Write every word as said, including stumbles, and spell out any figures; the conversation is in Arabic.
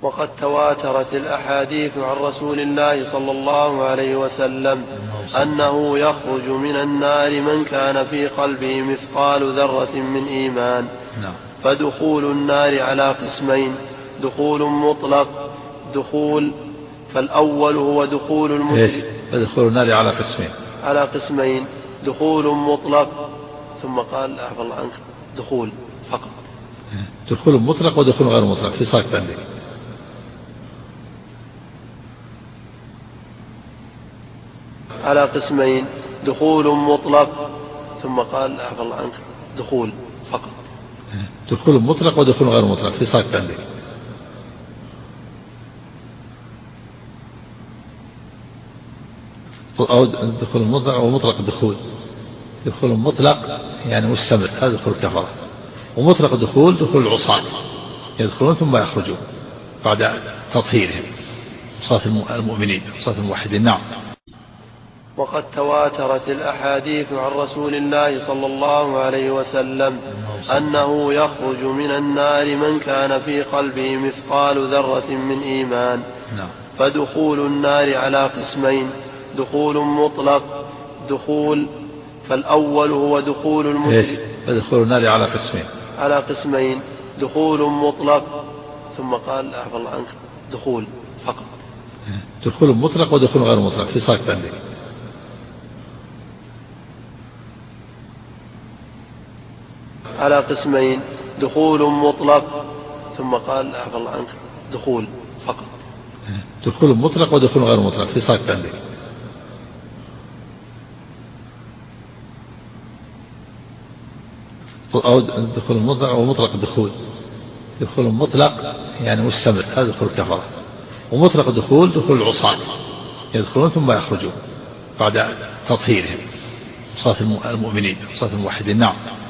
وقد تواترت الأحاديث عن رسول الله صلى الله عليه وسلم أنه يخرج من النار من كان في قلبه مثقال ذرة من إيمان. فدخول النار على قسمين: دخول مطلق دخول فالأول هو دخول المشرك. فدخول النار على قسمين على قسمين دخول مطلق، ثم قال أعفى الله عنك دخول فقط. دخول مطلق ودخول غير مطلق في صاك ثاني. على قسمين دخول مطلق، ثم قال أعفى الله عنك دخول فقط. دخول مطلق ودخول غير مطلق في صاك ثاني. أو دخول مطلق أو مطلق الدخول. دخول مطلق يعني مستمر، هذا دخول كفرة. ومطلق دخول دخول العصاة، يدخلون ثم يخرجون بعد تطهيرهم، عصاة المؤمنين عصاة الموحدين. نعم. وقد تواترت الأحاديث عن رسول الله صلى الله عليه وسلم أنه يخرج من النار من كان في قلبه مثقال ذرة من إيمان. فدخول النار على قسمين: دخول مطلق دخول فالأول هو دخول المشرك. فدخول النار على قسمين على قسمين دخول مطلق، ثم قال أعفى الله عنك دخول فقط. دخول مطلق ودخول غير مطلق في صاك ثاني. على قسمين دخول مطلق، ثم قال أعفى الله عنك دخول فقط. دخول مطلق ودخول غير مطلق في صاك ثاني. أو دخول مطلق أو مطلق الدخول. دخول مطلق يعني مستمر، هذا دخول كفرة. ومطلق الدخول دخول العصاة، يدخلون ثم يخرجون بعد تطهيرهم، عصاة المؤمنين عصاة الموحدين. نعم.